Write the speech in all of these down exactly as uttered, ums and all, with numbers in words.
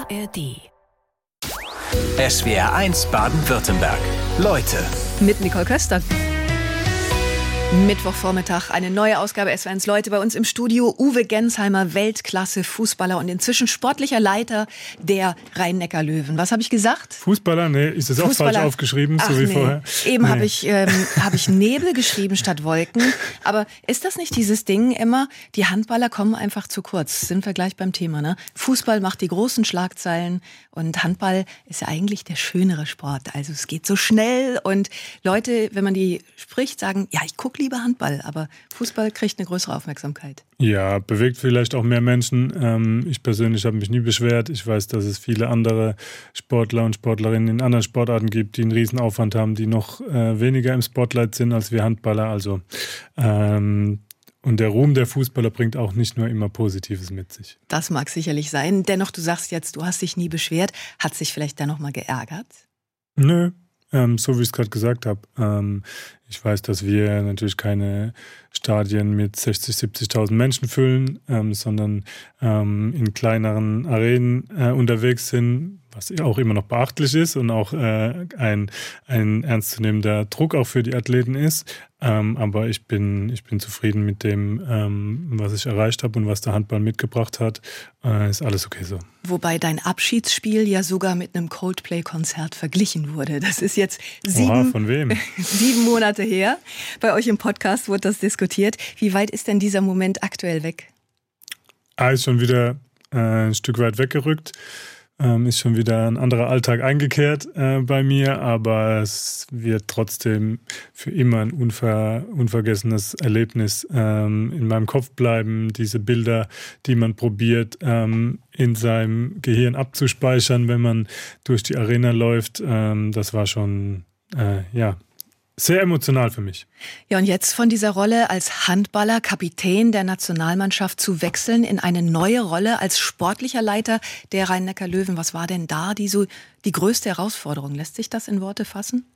A R D. S W R eins Baden-Württemberg. Leute. Mit Nicole Köster. Mittwochvormittag, eine neue Ausgabe S W R eins Leute. Bei uns im Studio Uwe Gensheimer, Weltklasse-Fußballer und inzwischen sportlicher Leiter der Rhein-Neckar-Löwen. Was habe ich gesagt? Fußballer? Nee, ist das auch falsch aufgeschrieben, Ach, so wie nee. vorher? Eben nee. habe ich, ähm, hab ich Nebel geschrieben statt Wolken. Aber ist das nicht dieses Ding immer, die Handballer kommen einfach zu kurz? Sind wir gleich beim Thema, ne? Fußball macht die großen Schlagzeilen und Handball ist ja eigentlich der schönere Sport. Also es geht so schnell und Leute, wenn man die spricht, sagen, ja, ich gucke lieber Handball, aber Fußball kriegt eine größere Aufmerksamkeit. Ja, bewegt vielleicht auch mehr Menschen. Ähm, ich persönlich habe mich nie beschwert. Ich weiß, dass es viele andere Sportler und Sportlerinnen in anderen Sportarten gibt, die einen riesen Aufwand haben, die noch äh, weniger im Spotlight sind als wir Handballer. Also ähm, und der Ruhm der Fußballer bringt auch nicht nur immer Positives mit sich. Das mag sicherlich sein. Dennoch, du sagst jetzt, du hast dich nie beschwert. Hat sich vielleicht da noch mal geärgert? Nö. Ähm, so wie ich es gerade gesagt habe. Ähm, ich weiß, dass wir natürlich keine Stadien mit sechzigtausend, siebzigtausend Menschen füllen, ähm, sondern ähm, in kleineren Arenen äh, unterwegs sind, was auch immer noch beachtlich ist und auch äh, ein, ein ernstzunehmender Druck auch für die Athleten ist. Ähm, aber ich bin, ich bin zufrieden mit dem, ähm, was ich erreicht habe und was der Handball mitgebracht hat. Äh, ist alles okay so. Wobei dein Abschiedsspiel ja sogar mit einem Coldplay-Konzert verglichen wurde. Das ist jetzt sieben, Oha, von wem? sieben Monate her. Bei euch im Podcast wurde das diskutiert. Wie weit ist denn dieser Moment aktuell weg? Ah, ist schon wieder äh, ein Stück weit weggerückt. Ähm, ist schon wieder ein anderer Alltag eingekehrt äh, bei mir, aber es wird trotzdem für immer ein unver, unvergessenes Erlebnis ähm, in meinem Kopf bleiben. Diese Bilder, die man probiert ähm, in seinem Gehirn abzuspeichern, wenn man durch die Arena läuft, ähm, das war schon, äh, ja, sehr emotional für mich. Ja, und jetzt von dieser Rolle als Handballer, Kapitän der Nationalmannschaft zu wechseln in eine neue Rolle als sportlicher Leiter der Rhein-Neckar-Löwen. Was war denn da die, so, die größte Herausforderung? Lässt sich das in Worte fassen?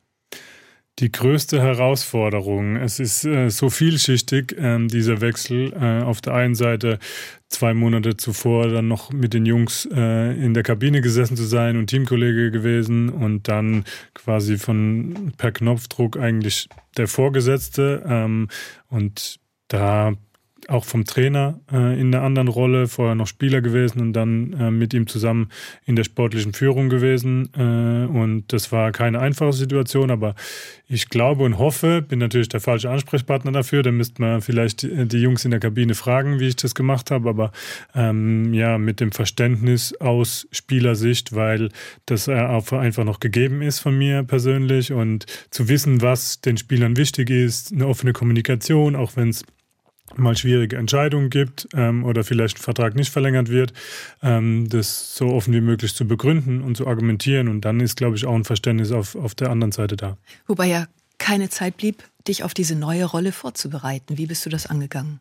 Die größte Herausforderung, es ist äh, so vielschichtig, äh, dieser Wechsel. Äh, auf der einen Seite zwei Monate zuvor dann noch mit den Jungs äh, in der Kabine gesessen zu sein und Teamkollege gewesen und dann quasi von per Knopfdruck eigentlich der Vorgesetzte ähm, und da auch vom Trainer äh, in einer anderen Rolle, vorher noch Spieler gewesen und dann äh, mit ihm zusammen in der sportlichen Führung gewesen. Äh, und das war keine einfache Situation, aber ich glaube und hoffe, bin natürlich der falsche Ansprechpartner dafür, da müsste man vielleicht die, die Jungs in der Kabine fragen, wie ich das gemacht habe, aber ähm, ja, mit dem Verständnis aus Spielersicht, weil das äh, auch einfach noch gegeben ist von mir persönlich und zu wissen, was den Spielern wichtig ist, eine offene Kommunikation, auch wenn es mal schwierige Entscheidungen gibt ähm, oder vielleicht ein Vertrag nicht verlängert wird, ähm, das so offen wie möglich zu begründen und zu argumentieren. Und dann ist, glaube ich, auch ein Verständnis auf, auf der anderen Seite da. Wobei ja keine Zeit blieb, dich auf diese neue Rolle vorzubereiten. Wie bist du das angegangen?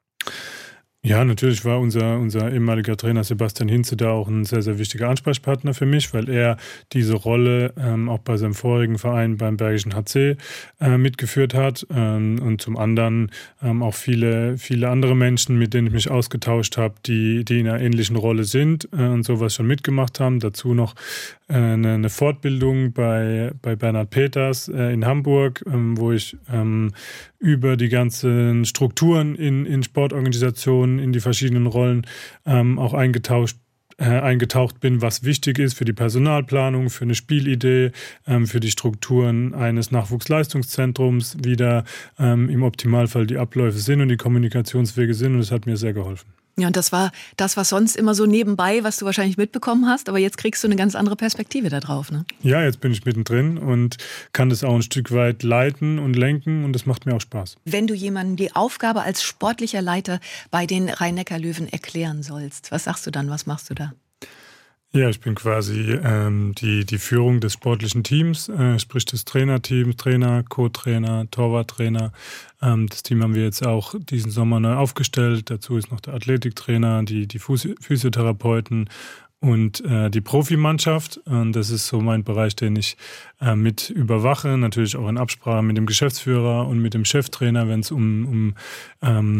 Ja, natürlich war unser, unser ehemaliger Trainer Sebastian Hinze da auch ein sehr, sehr wichtiger Ansprechpartner für mich, weil er diese Rolle ähm, auch bei seinem vorigen Verein beim Bergischen H C äh, mitgeführt hat ähm, und zum anderen ähm, auch viele, viele andere Menschen, mit denen ich mich ausgetauscht habe, die, die in einer ähnlichen Rolle sind äh, und sowas schon mitgemacht haben. Dazu noch äh, eine, eine Fortbildung bei, bei Bernhard Peters äh, in Hamburg, ähm, wo ich ähm, über die ganzen Strukturen in, in Sportorganisationen, in die verschiedenen Rollen ähm, auch eingetauscht, äh, eingetaucht bin, was wichtig ist für die Personalplanung, für eine Spielidee, ähm, für die Strukturen eines Nachwuchsleistungszentrums, wie da ähm, im Optimalfall die Abläufe sind und die Kommunikationswege sind und das hat mir sehr geholfen. Ja, und das war das, was sonst immer so nebenbei, was du wahrscheinlich mitbekommen hast, aber jetzt kriegst du eine ganz andere Perspektive da drauf, ne? Ja, jetzt bin ich mittendrin und kann das auch ein Stück weit leiten und lenken und das macht mir auch Spaß. Wenn du jemandem die Aufgabe als sportlicher Leiter bei den Rhein-Neckar-Löwen erklären sollst, was sagst du dann, was machst du da? Ja, ich bin quasi ähm, die, die Führung des sportlichen Teams, äh, sprich des Trainerteams, Trainer, Co-Trainer, Torwarttrainer. Ähm, das Team haben wir jetzt auch diesen Sommer neu aufgestellt. Dazu ist noch der Athletiktrainer, die, die Physiotherapeuten und äh, die Profimannschaft. Und das ist so mein Bereich, den ich äh, mit überwache, natürlich auch in Absprache mit dem Geschäftsführer und mit dem Cheftrainer, wenn es um, um ähm,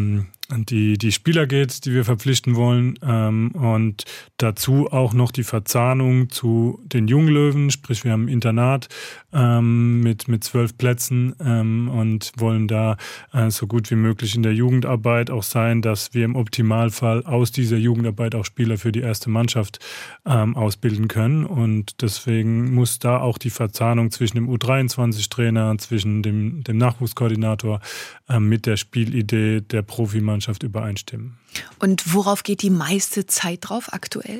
die, die Spieler geht, die wir verpflichten wollen, ähm, und dazu auch noch die Verzahnung zu den Junglöwen, sprich wir haben ein Internat ähm, mit, mit zwölf Plätzen ähm, und wollen da äh, so gut wie möglich in der Jugendarbeit auch sein, dass wir im Optimalfall aus dieser Jugendarbeit auch Spieler für die erste Mannschaft ähm, ausbilden können, und deswegen muss da auch die Verzahnung zwischen dem U dreiundzwanzig Trainer, zwischen dem, dem Nachwuchskoordinator äh, mit der Spielidee der Profimannschaft übereinstimmen. Und worauf geht die meiste Zeit drauf aktuell?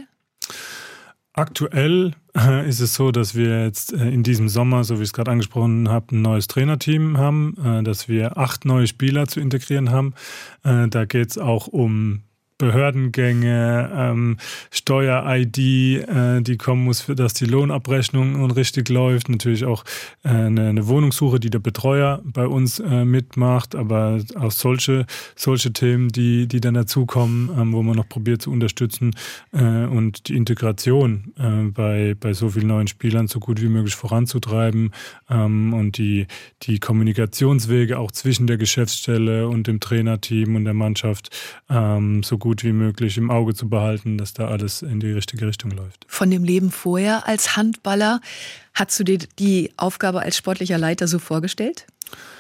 Aktuell äh, ist es so, dass wir jetzt äh, in diesem Sommer, so wie ich es gerade angesprochen habe, ein neues Trainerteam haben, äh, dass wir acht neue Spieler zu integrieren haben. Äh, da geht es auch um Behördengänge, ähm, Steuer-I D, äh, die kommen muss, für dass die Lohnabrechnung richtig läuft. Natürlich auch äh, eine, eine Wohnungssuche, die der Betreuer bei uns äh, mitmacht, aber auch solche, solche Themen, die, die dann dazukommen, ähm, wo man noch probiert zu unterstützen äh, und die Integration äh, bei, bei so vielen neuen Spielern so gut wie möglich voranzutreiben, ähm, und die, die Kommunikationswege auch zwischen der Geschäftsstelle und dem Trainerteam und der Mannschaft ähm, so gut gut wie möglich im Auge zu behalten, dass da alles in die richtige Richtung läuft. Von dem Leben vorher als Handballer, hast du dir die Aufgabe als sportlicher Leiter so vorgestellt?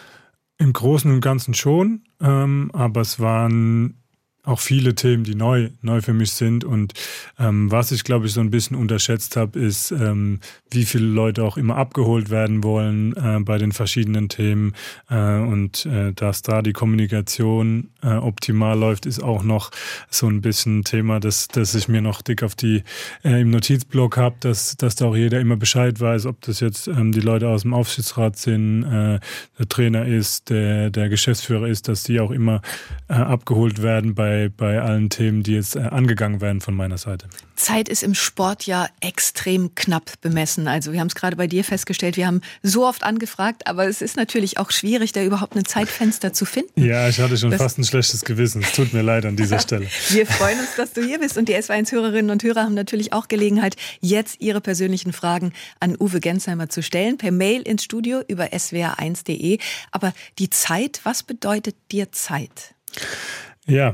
Im Großen und Ganzen schon, ähm, aber es waren auch viele Themen, die neu, neu für mich sind, und ähm, was ich, glaube ich, so ein bisschen unterschätzt habe, ist, ähm, wie viele Leute auch immer abgeholt werden wollen äh, bei den verschiedenen Themen, äh, und äh, dass da die Kommunikation äh, optimal läuft, ist auch noch so ein bisschen ein Thema, das, das ich mir noch dick auf die äh, im Notizblock habe, dass, dass da auch jeder immer Bescheid weiß, ob das jetzt ähm, die Leute aus dem Aufsichtsrat sind, äh, der Trainer ist, der, der Geschäftsführer ist, dass die auch immer äh, abgeholt werden bei bei allen Themen, die jetzt äh, angegangen werden von meiner Seite. Zeit ist im Sport ja extrem knapp bemessen. Also wir haben es gerade bei dir festgestellt, wir haben so oft angefragt, aber es ist natürlich auch schwierig, da überhaupt ein Zeitfenster zu finden. Ja, ich hatte schon das fast ein schlechtes Gewissen. Es tut mir leid an dieser Stelle. Wir freuen uns, dass du hier bist, und die S W eins Hörerinnen und Hörer haben natürlich auch Gelegenheit, jetzt ihre persönlichen Fragen an Uwe Gensheimer zu stellen, per Mail ins Studio über s w r eins punkt d e. Aber die Zeit, was bedeutet dir Zeit? Ja,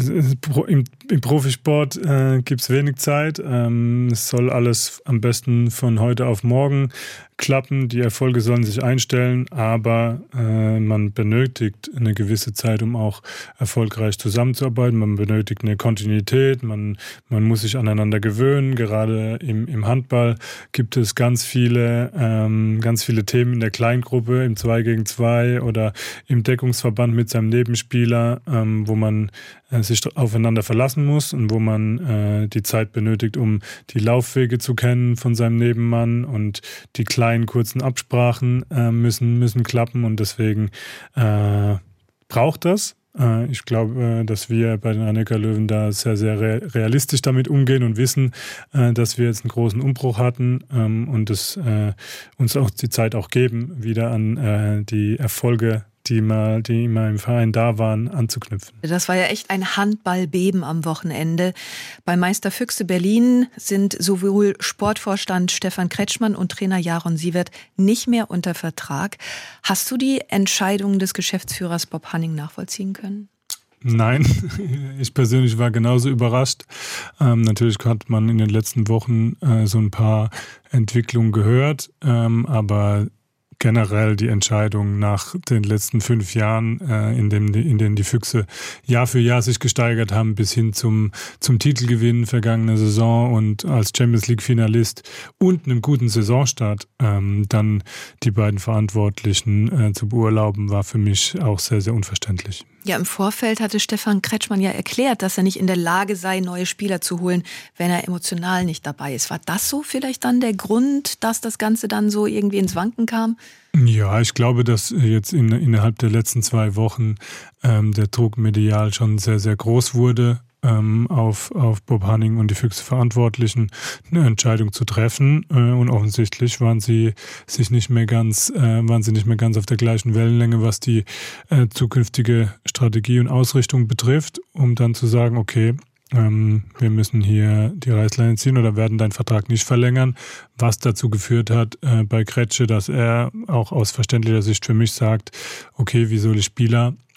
im, im Profisport äh, gibt es wenig Zeit. Ähm, es soll alles am besten von heute auf morgen klappen. Die Erfolge sollen sich einstellen, aber äh, man benötigt eine gewisse Zeit, um auch erfolgreich zusammenzuarbeiten. Man benötigt eine Kontinuität, man, man muss sich aneinander gewöhnen. Gerade im, im Handball gibt es ganz viele, ähm, ganz viele Themen in der Kleingruppe, im zwei gegen zwei oder im Deckungsverband mit seinem Nebenspieler, ähm, wo man äh, sich aufeinander verlassen muss und wo man äh, die Zeit benötigt, um die Laufwege zu kennen von seinem Nebenmann, und die kleinen kurzen Absprachen äh, müssen, müssen klappen, und deswegen äh, braucht das. Äh, ich glaube, äh, dass wir bei den Rhein-Neckar-Löwen da sehr, sehr re- realistisch damit umgehen und wissen, äh, dass wir jetzt einen großen Umbruch hatten, ähm, und es äh, uns auch die Zeit auch geben, wieder an äh, die Erfolge, die mal, die immer im Verein da waren, anzuknüpfen. Das war ja echt ein Handballbeben am Wochenende. Bei Meister Füchse Berlin sind sowohl Sportvorstand Stefan Kretschmann und Trainer Jaron Sievert nicht mehr unter Vertrag. Hast du die Entscheidung des Geschäftsführers Bob Hanning nachvollziehen können? Nein, ich persönlich war genauso überrascht. Ähm, natürlich hat man in den letzten Wochen äh, so ein paar Entwicklungen gehört, ähm, aber generell die Entscheidung nach den letzten fünf Jahren, äh, in, dem, in denen die Füchse Jahr für Jahr sich gesteigert haben, bis hin zum, zum Titelgewinn vergangene Saison und als Champions-League-Finalist und einem guten Saisonstart, ähm, dann die beiden Verantwortlichen äh, zu beurlauben, war für mich auch sehr, sehr unverständlich. Ja, im Vorfeld hatte Stefan Kretschmann ja erklärt, dass er nicht in der Lage sei, neue Spieler zu holen, wenn er emotional nicht dabei ist. War das so vielleicht dann der Grund, dass das Ganze dann so irgendwie ins Wanken kam? Ja, ich glaube, dass jetzt in, innerhalb der letzten zwei Wochen ähm, der Druck medial schon sehr, sehr groß wurde, ähm, auf, auf Bob Hanning und die Füchse Verantwortlichen eine Entscheidung zu treffen. Äh, und offensichtlich waren sie sich nicht mehr ganz, äh, waren sie nicht mehr ganz auf der gleichen Wellenlänge, was die äh, zukünftige Strategie und Ausrichtung betrifft, um dann zu sagen, okay, ähm, wir müssen hier die Reißleine ziehen oder werden deinen Vertrag nicht verlängern, was dazu geführt hat äh, bei Kretsche, dass er auch aus verständlicher Sicht für mich sagt, okay, wie soll ich Spieler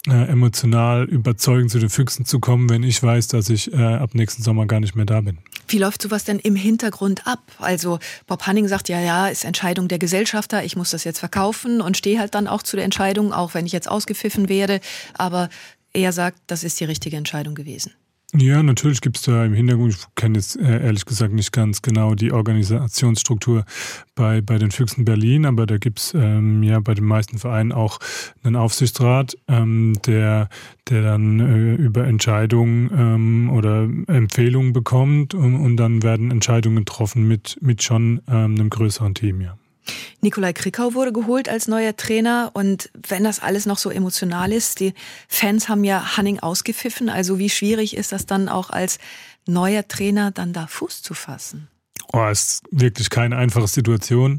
äh, emotional überzeugend zu den Füchsen zu kommen, wenn ich weiß, dass ich äh, ab nächsten Sommer gar nicht mehr da bin. Wie läuft sowas denn im Hintergrund ab? Also Bob Hanning sagt, ja, ja, ist Entscheidung der Gesellschafter, ich muss das jetzt verkaufen und stehe halt dann auch zu der Entscheidung, auch wenn ich jetzt ausgepfiffen werde. Aber er sagt, das ist die richtige Entscheidung gewesen. Ja, natürlich gibt es da im Hintergrund, ich kenne jetzt äh, ehrlich gesagt nicht ganz genau die Organisationsstruktur bei, bei den Füchsen Berlin, aber da gibt es ähm, ja bei den meisten Vereinen auch einen Aufsichtsrat, ähm, der, der dann äh, über Entscheidungen ähm, oder Empfehlungen bekommt und, und dann werden Entscheidungen getroffen mit, mit schon ähm, einem größeren Team, ja. Nikolai Krickau wurde geholt als neuer Trainer und wenn das alles noch so emotional ist, die Fans haben ja Hanning ausgepfiffen, also wie schwierig ist das dann auch als neuer Trainer dann da Fuß zu fassen? Oh, es ist wirklich keine einfache Situation,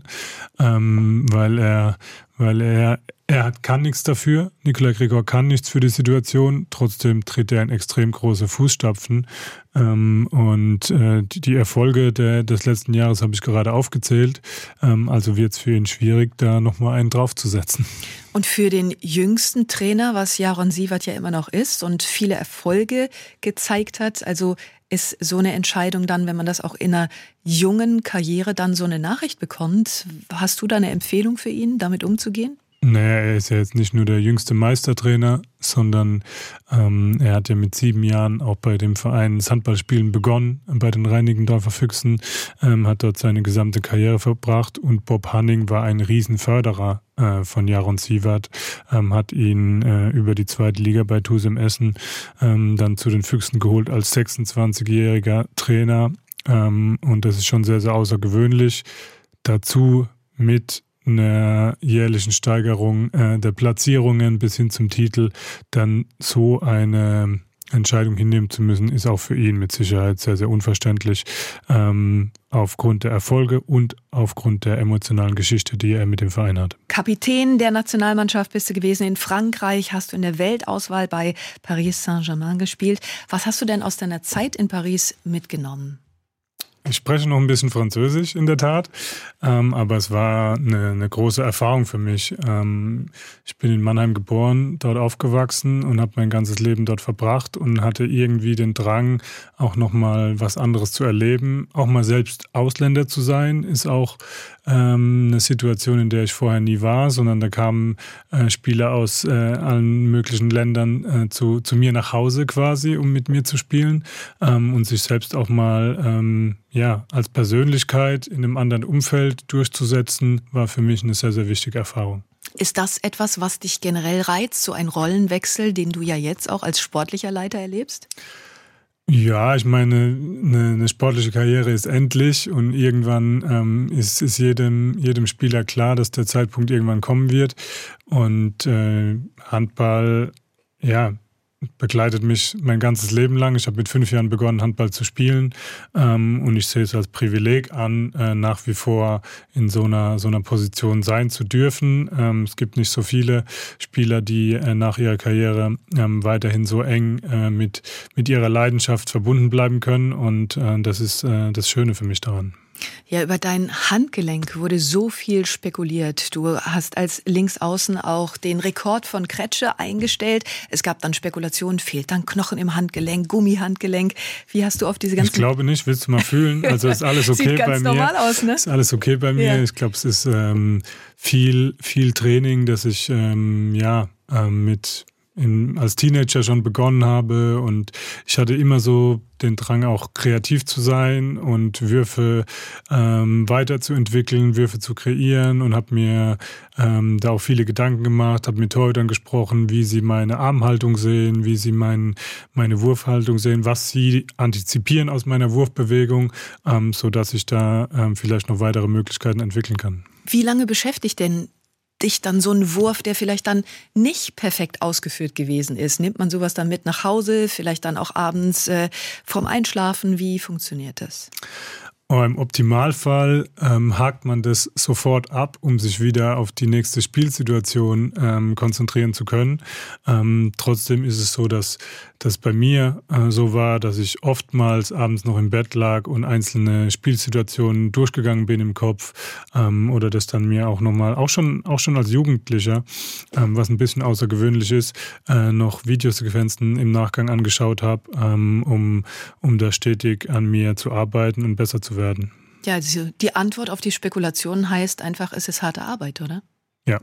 ähm, weil er, weil er, er hat, kann nichts dafür. Nikolai Krickau kann nichts für die Situation. Trotzdem tritt er in extrem große Fußstapfen. Ähm, und äh, die, die Erfolge der, des letzten Jahres habe ich gerade aufgezählt. Ähm, also wird es für ihn schwierig, da nochmal einen draufzusetzen. Und für den jüngsten Trainer, was Jaron Siewert ja immer noch ist und viele Erfolge gezeigt hat, also ist so eine Entscheidung dann, wenn man das auch in einer jungen Karriere dann so eine Nachricht bekommt, hast du da eine Empfehlung für ihn, damit umzugehen? Naja, er ist ja jetzt nicht nur der jüngste Meistertrainer, sondern ähm, er hat ja mit sieben Jahren auch bei dem Verein das Handballspielen begonnen, bei den Reinickendorfer Füchsen, ähm, hat dort seine gesamte Karriere verbracht und Bob Hanning war ein Riesenförderer äh, von Jaron Siewert, ähm, hat ihn äh, über die zweite Liga bei T U S im Essen ähm, dann zu den Füchsen geholt als sechsundzwanzigjähriger Trainer ähm, und das ist schon sehr, sehr außergewöhnlich. Dazu mit einer jährlichen Steigerung äh, der Platzierungen bis hin zum Titel, dann so eine Entscheidung hinnehmen zu müssen, ist auch für ihn mit Sicherheit sehr, sehr unverständlich, ähm, aufgrund der Erfolge und aufgrund der emotionalen Geschichte, die er mit dem Verein hat. Kapitän der Nationalmannschaft bist du gewesen in Frankreich, hast du in der Weltauswahl bei Paris Saint-Germain gespielt. Was hast du denn aus deiner Zeit in Paris mitgenommen? Ich spreche noch ein bisschen Französisch in der Tat, ähm, aber es war eine, eine große Erfahrung für mich. Ähm, ich bin in Mannheim geboren, dort aufgewachsen und habe mein ganzes Leben dort verbracht und hatte irgendwie den Drang, auch nochmal was anderes zu erleben. Auch mal selbst Ausländer zu sein, ist auch ähm, eine Situation, in der ich vorher nie war, sondern da kamen äh, Spieler aus äh, allen möglichen Ländern äh, zu, zu mir nach Hause quasi, um mit mir zu spielen ähm, und sich selbst auch mal ähm, ja, als Persönlichkeit in einem anderen Umfeld durchzusetzen, war für mich eine sehr, sehr wichtige Erfahrung. Ist das etwas, was dich generell reizt, so ein Rollenwechsel, den du ja jetzt auch als sportlicher Leiter erlebst? Ja, ich meine, eine, eine sportliche Karriere ist endlich und irgendwann ähm, ist, ist jedem, jedem Spieler klar, dass der Zeitpunkt irgendwann kommen wird. Und äh, Handball, ja, begleitet mich mein ganzes Leben lang. Ich habe mit fünf Jahren begonnen, Handball zu spielen ähm, und ich sehe es als Privileg an, äh, nach wie vor in so einer, so einer Position sein zu dürfen. Ähm, es gibt nicht so viele Spieler, die äh, nach ihrer Karriere ähm, weiterhin so eng äh, mit, mit ihrer Leidenschaft verbunden bleiben können und äh, das ist äh, das Schöne für mich daran. Ja, über dein Handgelenk wurde so viel spekuliert. Du hast als Linksaußen auch den Rekord von Kretsche eingestellt. Es gab dann Spekulationen, fehlt dann Knochen im Handgelenk, Gummihandgelenk. Wie hast du auf diese ganzen... Ich glaube nicht, willst du mal fühlen? Also ist alles okay Sieht ganz bei mir. normal aus, ne? Ist alles okay bei mir. Ja. Ich glaube, es ist ähm, viel, viel Training, das ich ähm, ja ähm, mit... In, als Teenager schon begonnen habe und ich hatte immer so den Drang auch kreativ zu sein und Würfe ähm, weiterzuentwickeln, Würfe zu kreieren und habe mir ähm, da auch viele Gedanken gemacht, habe mit Torhütern gesprochen, wie sie meine Armhaltung sehen, wie sie mein, meine Wurfhaltung sehen, was sie antizipieren aus meiner Wurfbewegung, ähm, sodass ich da ähm, vielleicht noch weitere Möglichkeiten entwickeln kann. Wie lange beschäftigt denn dich dann so ein Wurf, der vielleicht dann nicht perfekt ausgeführt gewesen ist? Nimmt man sowas dann mit nach Hause, vielleicht dann auch abends äh, vorm Einschlafen? Wie funktioniert das? Oh, im Optimalfall ähm, hakt man das sofort ab, um sich wieder auf die nächste Spielsituation ähm, konzentrieren zu können. Ähm, trotzdem ist es so, dass das bei mir äh, so war, dass ich oftmals abends noch im Bett lag und einzelne Spielsituationen durchgegangen bin im Kopf ähm, oder das dann mir auch nochmal, auch schon, auch schon als Jugendlicher, ähm, was ein bisschen außergewöhnlich ist, äh, noch Videosequenzen im Nachgang angeschaut habe, ähm, um, um da stetig an mir zu arbeiten und besser zu werden. Ja, also die Antwort auf die Spekulation heißt einfach, es ist harte Arbeit, oder? Ja.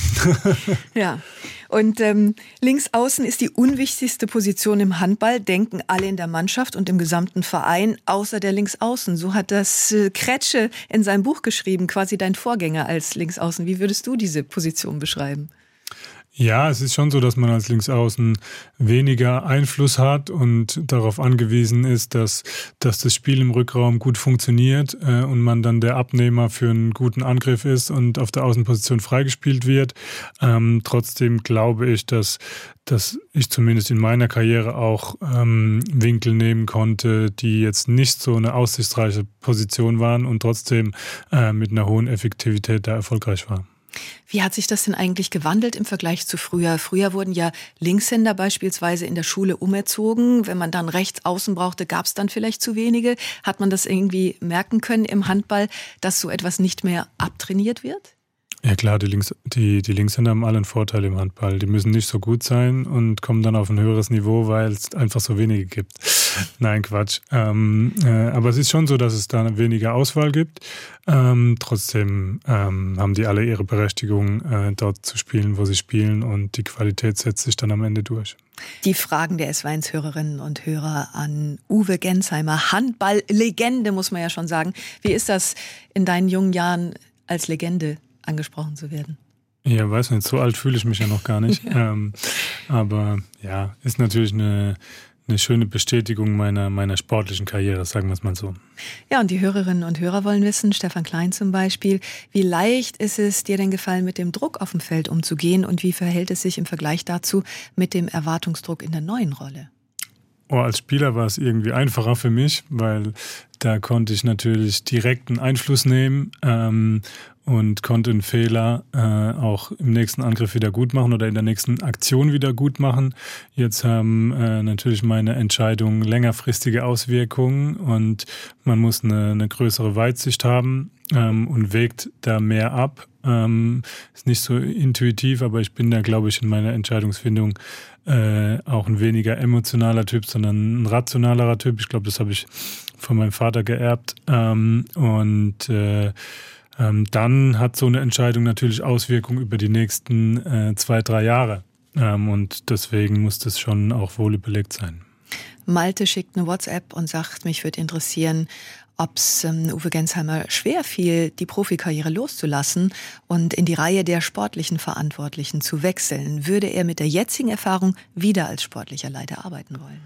Ja. Und ähm, links außen ist die unwichtigste Position im Handball, denken alle in der Mannschaft und im gesamten Verein, außer der Linksaußen. So hat das äh, Kretsche in seinem Buch geschrieben, quasi dein Vorgänger als Linksaußen. Wie würdest du diese Position beschreiben? Ja, es ist schon so, dass man als Linksaußen weniger Einfluss hat und darauf angewiesen ist, dass, dass das Spiel im Rückraum gut funktioniert äh, und man dann der Abnehmer für einen guten Angriff ist und auf der Außenposition freigespielt wird. Ähm, trotzdem glaube ich, dass, dass ich zumindest in meiner Karriere auch ähm, Winkel nehmen konnte, die jetzt nicht so eine aussichtsreiche Position waren und trotzdem äh, mit einer hohen Effektivität da erfolgreich war. Wie hat sich das denn eigentlich gewandelt im Vergleich zu früher? Früher wurden ja Linkshänder beispielsweise in der Schule umerzogen. Wenn man dann rechts außen brauchte, gab es dann vielleicht zu wenige. Hat man das irgendwie merken können im Handball, dass so etwas nicht mehr abtrainiert wird? Ja klar, die, Links, die, die Linkshänder haben alle einen Vorteil im Handball. Die müssen nicht so gut sein und kommen dann auf ein höheres Niveau, weil es einfach so wenige gibt. Nein, Quatsch. Ähm, äh, aber es ist schon so, dass es da weniger Auswahl gibt. Ähm, trotzdem ähm, haben die alle ihre Berechtigung, äh, dort zu spielen, wo sie spielen, und die Qualität setzt sich dann am Ende durch. Die Fragen der S W eins Hörerinnen und Hörer an Uwe Gensheimer, Handball-Legende, muss man ja schon sagen. Wie ist das in deinen jungen Jahren als Legende angesprochen zu werden? Ja, weiß nicht, so alt fühle ich mich ja noch gar nicht. Ja. Ähm, aber ja, ist natürlich eine, eine schöne Bestätigung meiner, meiner sportlichen Karriere, sagen wir es mal so. Ja, und die Hörerinnen und Hörer wollen wissen, Stefan Klein zum Beispiel, wie leicht ist es dir denn gefallen, mit dem Druck auf dem Feld umzugehen, und wie verhält es sich im Vergleich dazu mit dem Erwartungsdruck in der neuen Rolle? Oh, als Spieler war es irgendwie einfacher für mich, weil da konnte ich natürlich direkten Einfluss nehmen ähm, und konnte einen Fehler äh, auch im nächsten Angriff wieder gut machen oder in der nächsten Aktion wieder gut machen. Jetzt haben äh, natürlich meine Entscheidungen längerfristige Auswirkungen und man muss eine, eine größere Weitsicht haben ähm, und wägt da mehr ab. Ähm, ist nicht so intuitiv, aber ich bin da, glaube ich, in meiner Entscheidungsfindung äh, auch ein weniger emotionaler Typ, sondern ein rationalerer Typ. Ich glaube, das habe ich von meinem Vater geerbt. Ähm, und äh, ähm, dann hat so eine Entscheidung natürlich Auswirkungen über die nächsten äh, zwei, drei Jahre. Ähm, und deswegen muss das schon auch wohl überlegt sein. Malte schickt eine WhatsApp und sagt, mich würde interessieren, ob es ähm, Uwe Gensheimer schwer fiel, die Profikarriere loszulassen und in die Reihe der sportlichen Verantwortlichen zu wechseln. Würde er mit der jetzigen Erfahrung wieder als sportlicher Leiter arbeiten wollen?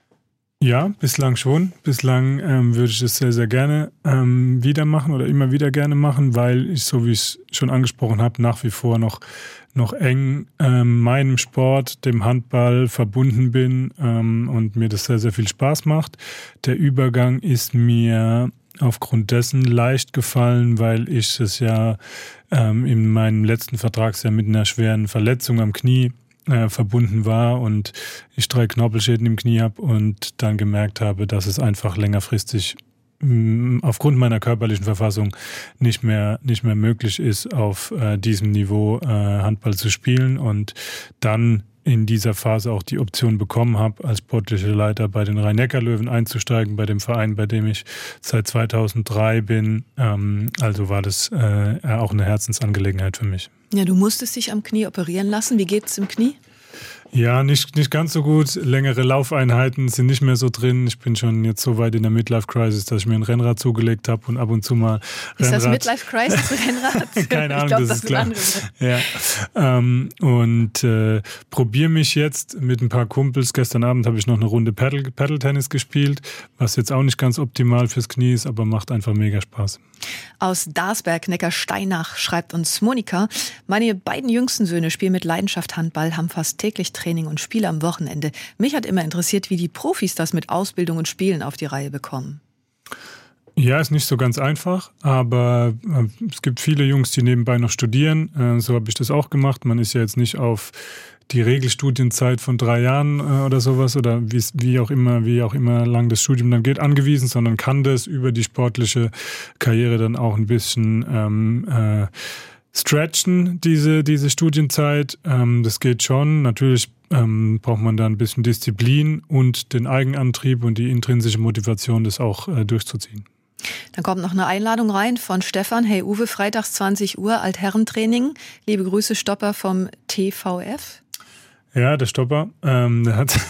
Ja, bislang schon. Bislang ähm, würde ich es sehr, sehr gerne ähm, wieder machen oder immer wieder gerne machen, weil ich, so wie ich es schon angesprochen habe, nach wie vor noch, noch eng ähm, meinem Sport, dem Handball, verbunden bin ähm, und mir das sehr, sehr viel Spaß macht. Der Übergang ist mir aufgrund dessen leicht gefallen, weil ich es ja ähm, in meinem letzten Vertragsjahr mit einer schweren Verletzung am Knie Äh, verbunden war und ich drei Knorpelschäden im Knie habe und dann gemerkt habe, dass es einfach längerfristig mh, aufgrund meiner körperlichen Verfassung nicht mehr nicht mehr möglich ist, auf äh, diesem Niveau äh, Handball zu spielen, und dann in dieser Phase auch die Option bekommen habe, als sportlicher Leiter bei den Rhein-Neckar-Löwen einzusteigen, bei dem Verein, bei dem ich seit zweitausenddrei bin. Ähm, also war das äh, auch eine Herzensangelegenheit für mich. Ja, du musstest dich am Knie operieren lassen. Wie geht's im Knie? Ja, nicht, nicht ganz so gut. Längere Laufeinheiten sind nicht mehr so drin. Ich bin schon jetzt so weit in der Midlife-Crisis, dass ich mir ein Rennrad zugelegt habe und ab und zu mal Rennrad. Ist das Midlife-Crisis, Rennrad? Keine Ahnung, ich glaub, das, das ist klar. Ja. Ähm, und äh, probiere mich jetzt mit ein paar Kumpels. Gestern Abend habe ich noch eine Runde Paddle, Paddle-Tennis gespielt, was jetzt auch nicht ganz optimal fürs Knie ist, aber macht einfach mega Spaß. Aus Darsberg, Neckarsteinach, schreibt uns Monika: Meine beiden jüngsten Söhne spielen mit Leidenschaft Handball, haben fast täglich Training und Spiele am Wochenende. Mich hat immer interessiert, wie die Profis das mit Ausbildung und Spielen auf die Reihe bekommen. Ja, ist nicht so ganz einfach, aber äh, es gibt viele Jungs, die nebenbei noch studieren. Äh, so habe ich das auch gemacht. Man ist ja jetzt nicht auf die Regelstudienzeit von drei Jahren äh, oder sowas oder wie auch immer, wie auch immer lang das Studium dann geht, angewiesen, sondern kann das über die sportliche Karriere dann auch ein bisschen ähm, äh, stretchen, diese, diese Studienzeit. Ähm, das geht schon. Natürlich ähm, braucht man da ein bisschen Disziplin und den Eigenantrieb und die intrinsische Motivation, das auch äh, durchzuziehen. Dann kommt noch eine Einladung rein von Stefan. Hey Uwe, freitags zwanzig Uhr, Altherrentraining. Liebe Grüße, Stopper vom T V F. Ja, der Stopper. Ähm, der hat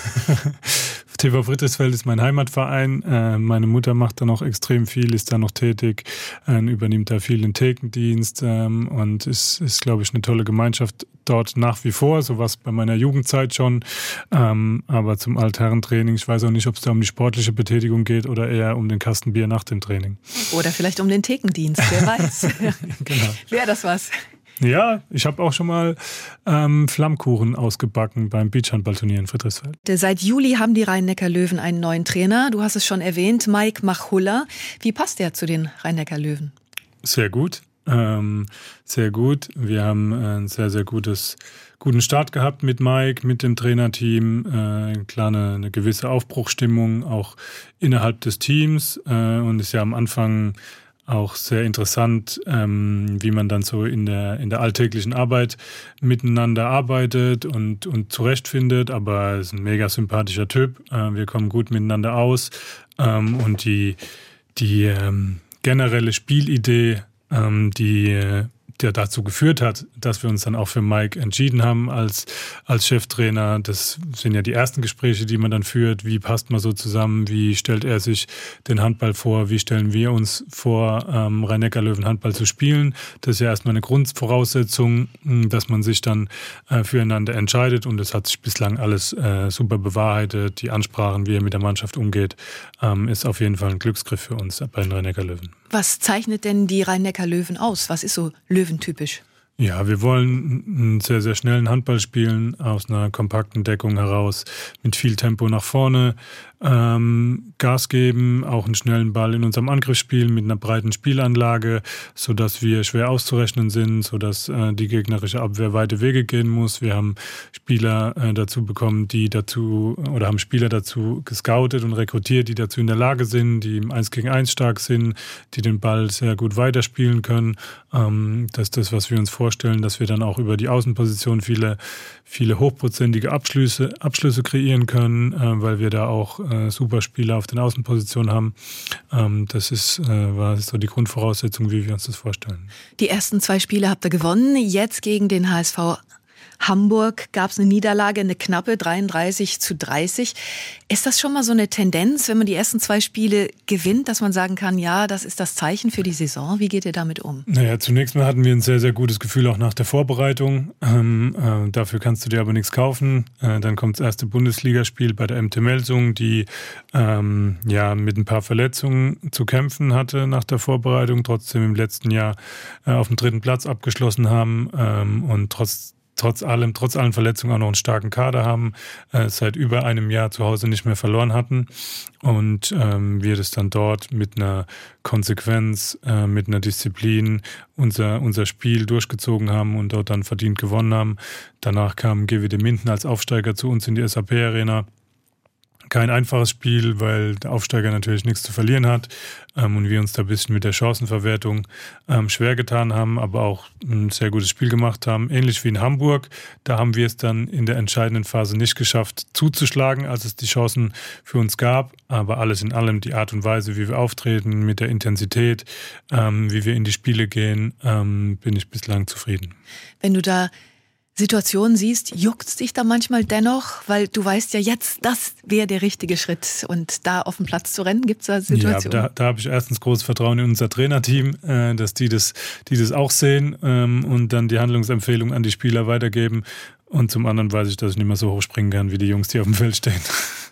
T V Friedrichsfeld ist mein Heimatverein. Äh, meine Mutter macht da noch extrem viel, ist da noch tätig, äh, übernimmt da viel den Thekendienst ähm, und ist, ist, glaube ich, eine tolle Gemeinschaft dort nach wie vor. So war es bei meiner Jugendzeit schon. Ähm, aber zum Altherrentraining, ich weiß auch nicht, ob es da um die sportliche Betätigung geht oder eher um den Kasten Bier nach dem Training. Oder vielleicht um den Thekendienst, wer weiß. Genau. Wäre das was? Ja, ich habe auch schon mal ähm, Flammkuchen ausgebacken beim Beachhandballturnier in Friedrichsfeld. Seit Juli haben die Rhein-Neckar-Löwen einen neuen Trainer. Du hast es schon erwähnt, Mike Machulla. Wie passt der zu den Rhein-Neckar-Löwen? Sehr gut, ähm, sehr gut. Wir haben ein sehr, sehr gutes, guten Start gehabt mit Mike, mit dem Trainerteam. Äh, klar, eine, eine gewisse Aufbruchsstimmung auch innerhalb des Teams äh, und ist ja am Anfang auch sehr interessant, ähm, wie man dann so in der in der alltäglichen Arbeit miteinander arbeitet und und zurechtfindet. Aber er ist ein mega sympathischer Typ. Äh, wir kommen gut miteinander aus ähm, und die die ähm, generelle Spielidee, ähm, die der dazu geführt hat, dass wir uns dann auch für Mike entschieden haben als, als Cheftrainer. Das sind ja die ersten Gespräche, die man dann führt. Wie passt man so zusammen? Wie stellt er sich den Handball vor? Wie stellen wir uns vor, ähm, Rhein-Neckar-Löwen Handball zu spielen? Das ist ja erstmal eine Grundvoraussetzung, dass man sich dann äh, füreinander entscheidet. Und das hat sich bislang alles äh, super bewahrheitet. Die Ansprachen, wie er mit der Mannschaft umgeht, ähm, ist auf jeden Fall ein Glücksgriff für uns bei den Rhein-Neckar-Löwen. Was zeichnet denn die Rhein-Neckar-Löwen aus? Was ist so löwentypisch? Ja, wir wollen einen sehr, sehr schnellen Handball spielen, aus einer kompakten Deckung heraus, mit viel Tempo nach vorne, ähm, Gas geben, auch einen schnellen Ball in unserem Angriff spielen, mit einer breiten Spielanlage, sodass wir schwer auszurechnen sind, sodass äh, die gegnerische Abwehr weite Wege gehen muss. Wir haben Spieler äh, dazu bekommen, die dazu, oder haben Spieler dazu gescoutet und rekrutiert, die dazu in der Lage sind, die im eins gegen eins stark sind, die den Ball sehr gut weiterspielen können. Ähm, das ist das, was wir uns vorstellen, dass wir dann auch über die Außenposition viele, viele hochprozentige Abschlüsse, Abschlüsse kreieren können, äh, weil wir da auch äh, Superspieler auf den Außenpositionen haben. Ähm, das ist, äh, war so die Grundvoraussetzung, wie wir uns das vorstellen. Die ersten zwei Spiele habt ihr gewonnen. Jetzt gegen den H S V Hamburg gab es eine Niederlage, eine knappe dreiunddreißig zu dreißig. Ist das schon mal so eine Tendenz, wenn man die ersten zwei Spiele gewinnt, dass man sagen kann, ja, das ist das Zeichen für die Saison? Wie geht ihr damit um? Naja, zunächst mal hatten wir ein sehr, sehr gutes Gefühl auch nach der Vorbereitung. Ähm, äh, dafür kannst du dir aber nichts kaufen. Äh, dann kommt das erste Bundesligaspiel bei der M T Melsung, die ähm, ja mit ein paar Verletzungen zu kämpfen hatte nach der Vorbereitung, trotzdem im letzten Jahr äh, auf dem dritten Platz abgeschlossen haben ähm, und trotz trotz allem, trotz allen Verletzungen auch noch einen starken Kader haben, äh, seit über einem Jahr zu Hause nicht mehr verloren hatten und ähm, wir das dann dort mit einer Konsequenz, äh, mit einer Disziplin unser, unser Spiel durchgezogen haben und dort dann verdient gewonnen haben. Danach kam G W D Minden als Aufsteiger zu uns in die S A P Arena. Kein einfaches Spiel, weil der Aufsteiger natürlich nichts zu verlieren hat ähm, und wir uns da ein bisschen mit der Chancenverwertung ähm, schwer getan haben, aber auch ein sehr gutes Spiel gemacht haben. Ähnlich wie in Hamburg, da haben wir es dann in der entscheidenden Phase nicht geschafft zuzuschlagen, als es die Chancen für uns gab. Aber alles in allem die Art und Weise, wie wir auftreten, mit der Intensität, ähm, wie wir in die Spiele gehen, ähm, bin ich bislang zufrieden. Wenn du da Situationen siehst, juckt's dich da manchmal dennoch? Weil du weißt ja jetzt, das wäre der richtige Schritt und da auf den Platz zu rennen, gibt's da Situationen? Ja, da, da habe ich erstens großes Vertrauen in unser Trainerteam, äh, dass die das, die das auch sehen ähm, und dann die Handlungsempfehlung an die Spieler weitergeben. Und zum anderen weiß ich, dass ich nicht mehr so hoch springen kann, wie die Jungs, die auf dem Feld stehen.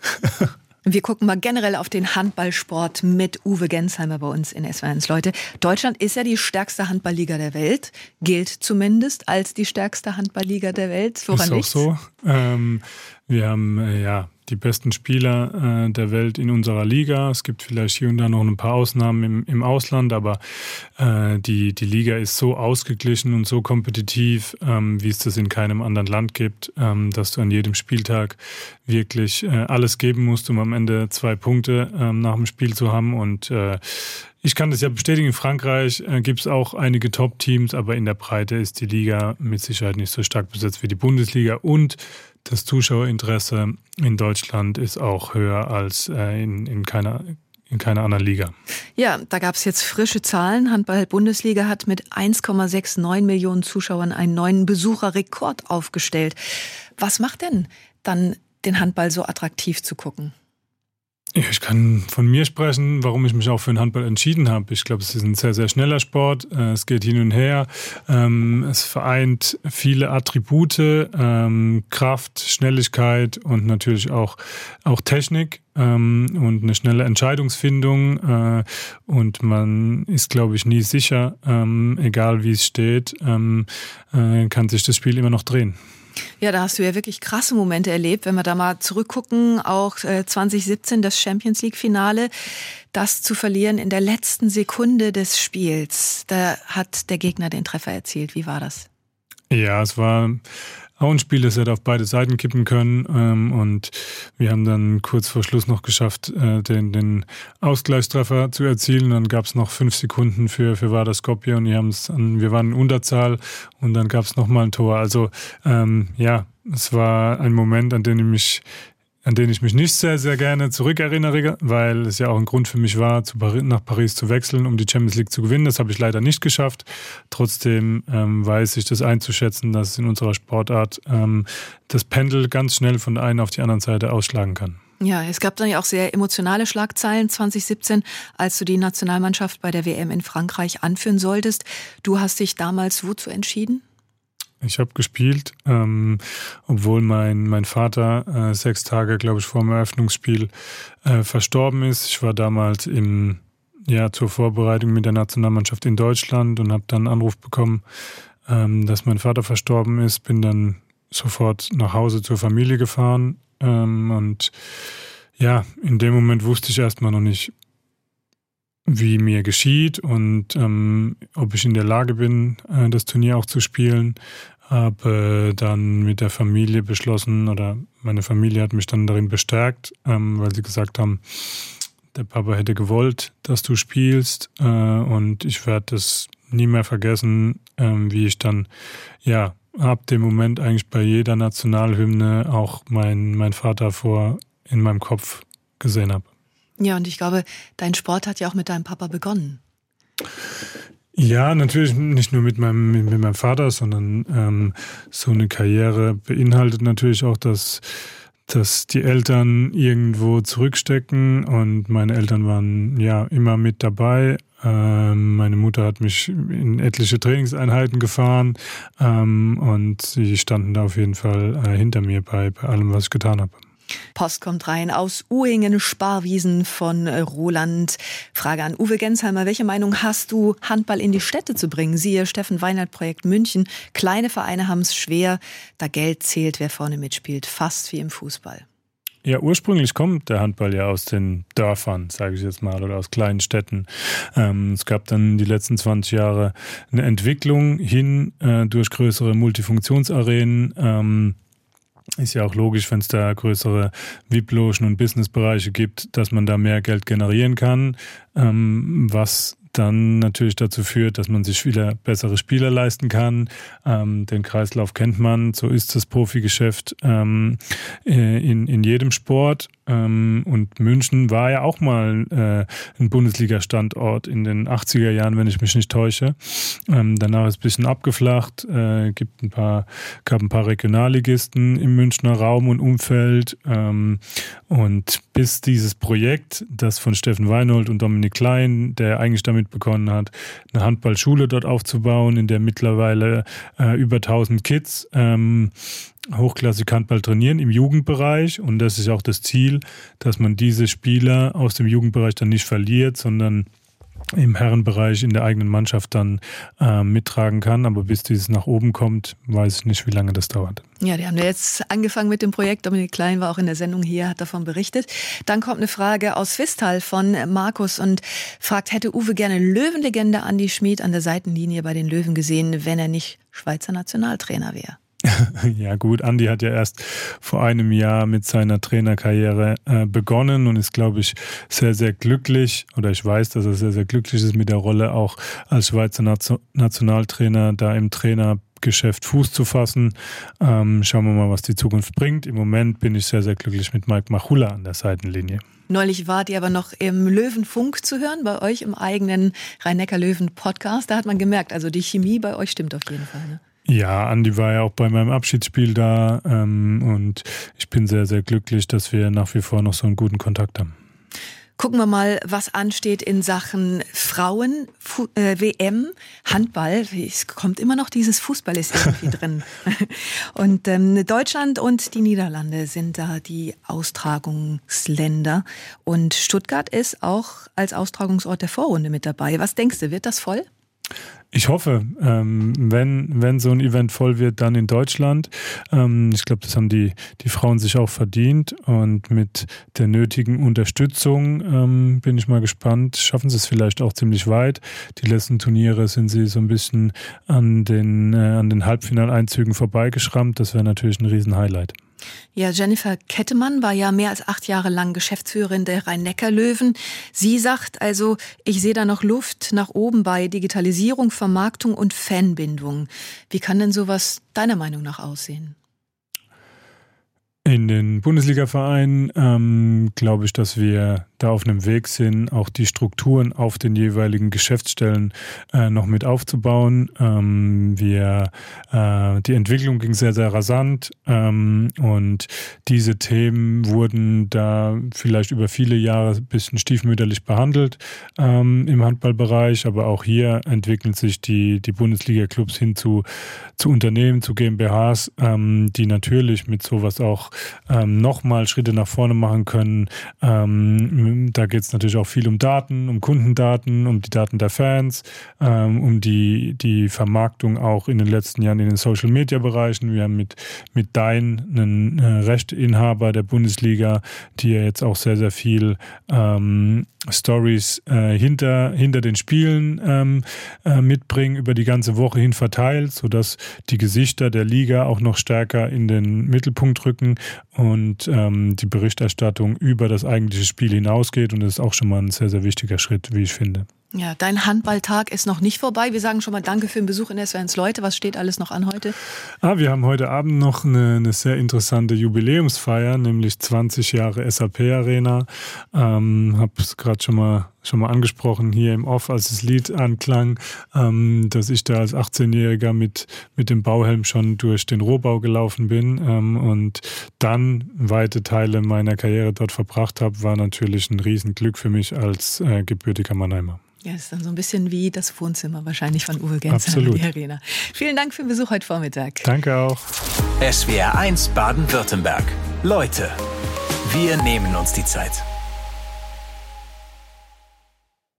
Wir gucken mal generell auf den Handballsport mit Uwe Gensheimer bei uns in S W R eins. Leute, Deutschland ist ja die stärkste Handballliga der Welt, gilt zumindest als die stärkste Handballliga der Welt. Woran ist auch liegt's? so. Ähm, wir haben äh, ja die besten Spieler äh, der Welt in unserer Liga. Es gibt vielleicht hier und da noch ein paar Ausnahmen im, im Ausland, aber äh, die, die Liga ist so ausgeglichen und so kompetitiv, ähm, wie es das in keinem anderen Land gibt, ähm, dass du an jedem Spieltag wirklich äh, alles geben musst, um am Ende zwei Punkte ähm, nach dem Spiel zu haben. Und äh, ich kann das ja bestätigen, in Frankreich äh, gibt es auch einige Top-Teams, aber in der Breite ist die Liga mit Sicherheit nicht so stark besetzt wie die Bundesliga. Und das Zuschauerinteresse in Deutschland ist auch höher als äh, in, in, keiner, in keiner anderen Liga. Ja, da gab es jetzt frische Zahlen. Handball-Bundesliga hat mit eins Komma neunundsechzig Millionen Zuschauern einen neuen Besucherrekord aufgestellt. Was macht denn dann den Handball so attraktiv zu gucken? Ja, ich kann von mir sprechen, warum ich mich auch für den Handball entschieden habe. Ich glaube, es ist ein sehr, sehr schneller Sport. Es geht hin und her. Es vereint viele Attribute, Kraft, Schnelligkeit und natürlich auch, auch Technik und eine schnelle Entscheidungsfindung. Und man ist, glaube ich, nie sicher, egal wie es steht, kann sich das Spiel immer noch drehen. Ja, da hast du ja wirklich krasse Momente erlebt. Wenn wir da mal zurückgucken, auch zwanzig siebzehn das Champions League-Finale, das zu verlieren in der letzten Sekunde des Spiels. Da hat der Gegner den Treffer erzielt. Wie war das? Ja, es war auch ein Spiel, das hätte auf beide Seiten kippen können. Ähm, und wir haben dann kurz vor Schluss noch geschafft, äh, den, den Ausgleichstreffer zu erzielen. Dann gab es noch fünf Sekunden für, für Vardar Skopje und die haben's an, wir waren in Unterzahl und dann gab es nochmal ein Tor. Also ähm, ja, es war ein Moment, an den ich mich an den ich mich nicht sehr, sehr gerne zurückerinnere, weil es ja auch ein Grund für mich war, zu Paris, nach Paris zu wechseln, um die Champions League zu gewinnen. Das habe ich leider nicht geschafft. Trotzdem ähm, weiß ich das einzuschätzen, dass es in unserer Sportart ähm, das Pendel ganz schnell von der einen auf die andere Seite ausschlagen kann. Ja, es gab dann ja auch sehr emotionale Schlagzeilen zwanzig siebzehn, als du die Nationalmannschaft bei der W M in Frankreich anführen solltest. Du hast dich damals wozu entschieden? Ich habe gespielt, ähm, obwohl mein mein Vater äh, sechs Tage, glaube ich, vor dem Eröffnungsspiel äh, verstorben ist. Ich war damals im ja zur Vorbereitung mit der Nationalmannschaft in Deutschland und habe dann einen Anruf bekommen, ähm, dass mein Vater verstorben ist. Bin dann sofort nach Hause zur Familie gefahren ähm, und ja, in dem Moment wusste ich erstmal noch nicht, wie mir geschieht und ähm, ob ich in der Lage bin, äh, das Turnier auch zu spielen. Habe dann mit der Familie beschlossen, oder meine Familie hat mich dann darin bestärkt, ähm, weil sie gesagt haben, der Papa hätte gewollt, dass du spielst, äh, und ich werde das nie mehr vergessen, äh, wie ich dann ja ab dem Moment eigentlich bei jeder Nationalhymne auch mein, mein Vater vor in meinem Kopf gesehen habe. Ja, und ich glaube, dein Sport hat ja auch mit deinem Papa begonnen. Ja, natürlich nicht nur mit meinem, mit meinem Vater, sondern ähm, so eine Karriere beinhaltet natürlich auch, dass, dass die Eltern irgendwo zurückstecken, und meine Eltern waren ja immer mit dabei. Ähm, meine Mutter hat mich in etliche Trainingseinheiten gefahren, ähm, und sie standen da auf jeden Fall äh, hinter mir bei, bei allem, was ich getan habe. Post kommt rein aus Uhingen, Sparwiesen von Roland. Frage an Uwe Gensheimer: Welche Meinung hast du, Handball in die Städte zu bringen? Siehe Steffen Weinert, Projekt München. Kleine Vereine haben es schwer, da Geld zählt, wer vorne mitspielt. Fast wie im Fußball. Ja, ursprünglich kommt der Handball ja aus den Dörfern, sage ich jetzt mal, oder aus kleinen Städten. Ähm, es gab dann die letzten zwanzig Jahre eine Entwicklung hin äh, durch größere Multifunktionsarenen. Ähm, Ist ja auch logisch, wenn es da größere V I P-Logen und Businessbereiche gibt, dass man da mehr Geld generieren kann, ähm, was dann natürlich dazu führt, dass man sich wieder bessere Spieler leisten kann. Ähm, den Kreislauf kennt man, so ist das Profigeschäft ähm, in, in jedem Sport. Ähm, und München war ja auch mal äh, ein Bundesliga-Standort in den achtziger Jahren, wenn ich mich nicht täusche. Ähm, danach ist es ein bisschen abgeflacht, äh, gibt ein paar, gab ein paar Regionalligisten im Münchner Raum und Umfeld. Ähm, und bis dieses Projekt, das von Steffen Weinhold und Dominik Klein, der eigentlich damit begonnen hat, eine Handballschule dort aufzubauen, in der mittlerweile äh, über tausend Kids ähm, hochklassig Handball trainieren im Jugendbereich, und das ist auch das Ziel, dass man diese Spieler aus dem Jugendbereich dann nicht verliert, sondern im Herrenbereich in der eigenen Mannschaft dann äh, mittragen kann. Aber bis dieses nach oben kommt, weiß ich nicht, wie lange das dauert. Ja, die haben ja jetzt angefangen mit dem Projekt. Dominik Klein war auch in der Sendung hier, hat davon berichtet. Dann kommt eine Frage aus Vistal von Markus und fragt, hätte Uwe gerne Löwenlegende Andi Schmid an der Seitenlinie bei den Löwen gesehen, wenn er nicht Schweizer Nationaltrainer wäre? Ja gut, Andi hat ja erst vor einem Jahr mit seiner Trainerkarriere äh, begonnen und ist, glaube ich, sehr, sehr glücklich, oder ich weiß, dass er sehr, sehr glücklich ist mit der Rolle, auch als Schweizer Nation- Nationaltrainer da im Trainergeschäft Fuß zu fassen. Ähm, schauen wir mal, was die Zukunft bringt. Im Moment bin ich sehr, sehr glücklich mit Mike Machula an der Seitenlinie. Neulich wart ihr aber noch im Löwenfunk zu hören, bei euch im eigenen Rhein-Neckar-Löwen-Podcast. Da hat man gemerkt, also die Chemie bei euch stimmt auf jeden Fall, ne? Ja, Andi war ja auch bei meinem Abschiedsspiel da ähm, und ich bin sehr, sehr glücklich, dass wir nach wie vor noch so einen guten Kontakt haben. Gucken wir mal, was ansteht in Sachen Frauen, Fu- äh, W M, Handball. Es kommt immer noch dieses Fußball ist irgendwie drin. Und ähm, Deutschland und die Niederlande sind da die Austragungsländer. Und Stuttgart ist auch als Austragungsort der Vorrunde mit dabei. Was denkst du, wird das voll? Ich hoffe, ähm, wenn, wenn so ein Event voll wird, dann in Deutschland. Ähm, ich glaube, das haben die, die Frauen sich auch verdient und mit der nötigen Unterstützung ähm, bin ich mal gespannt. Schaffen sie es vielleicht auch ziemlich weit. Die letzten Turniere sind sie so ein bisschen an den, äh, an den Halbfinaleinzügen vorbeigeschrammt. Das wäre natürlich ein Riesen-Highlight. Ja, Jennifer Kettemann war ja mehr als acht Jahre lang Geschäftsführerin der Rhein-Neckar-Löwen. Sie sagt also, ich sehe da noch Luft nach oben bei Digitalisierung, Vermarktung und Fanbindung. Wie kann denn sowas deiner Meinung nach aussehen? In den Bundesliga-Vereinen ähm, glaube ich, dass wir da auf einem Weg sind, auch die Strukturen auf den jeweiligen Geschäftsstellen äh, noch mit aufzubauen. Ähm, wir, äh, die Entwicklung ging sehr, sehr rasant ähm, und diese Themen wurden da vielleicht über viele Jahre ein bisschen stiefmütterlich behandelt ähm, im Handballbereich, aber auch hier entwickeln sich die, die Bundesliga-Clubs hin zu, zu Unternehmen, zu GmbHs, ähm, die natürlich mit sowas auch ähm, nochmal Schritte nach vorne machen können. Ähm, Da geht es natürlich auch viel um Daten, um Kundendaten, um die Daten der Fans, ähm, um die, die Vermarktung auch in den letzten Jahren in den Social-Media-Bereichen. Wir haben mit, mit Dein einen äh, Rechteinhaber der Bundesliga, die ja jetzt auch sehr, sehr viel ähm, Stories äh, hinter, hinter den Spielen ähm, äh, mitbringen, über die ganze Woche hin verteilt, sodass die Gesichter der Liga auch noch stärker in den Mittelpunkt rücken und ähm, die Berichterstattung über das eigentliche Spiel hinausgeht. Und das ist auch schon mal ein sehr, sehr wichtiger Schritt, wie ich finde. Ja, dein Handballtag ist noch nicht vorbei. Wir sagen schon mal Danke für den Besuch in S W R eins Leute. Was steht alles noch an heute? Ah, wir haben heute Abend noch eine, eine sehr interessante Jubiläumsfeier, nämlich zwanzig Jahre S A P Arena. Ähm, habe es gerade schon mal schon mal angesprochen hier im Off, als das Lied anklang, ähm, dass ich da als achtzehnjähriger mit mit dem Bauhelm schon durch den Rohbau gelaufen bin ähm, und dann weite Teile meiner Karriere dort verbracht habe, war natürlich ein Riesenglück für mich als äh, gebürtiger Mannheimer. Ja, das ist dann so ein bisschen wie das Wohnzimmer wahrscheinlich von Uwe Genzer. Absolut. In der Arena. Vielen Dank für den Besuch heute Vormittag. Danke auch. S W R eins Baden-Württemberg. Leute, wir nehmen uns die Zeit.